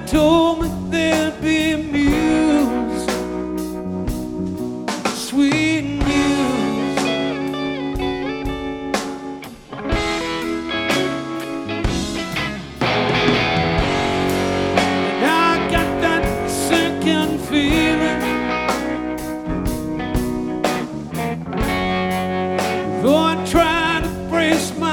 told me there'd be news, sweet news. And I got that sinking feeling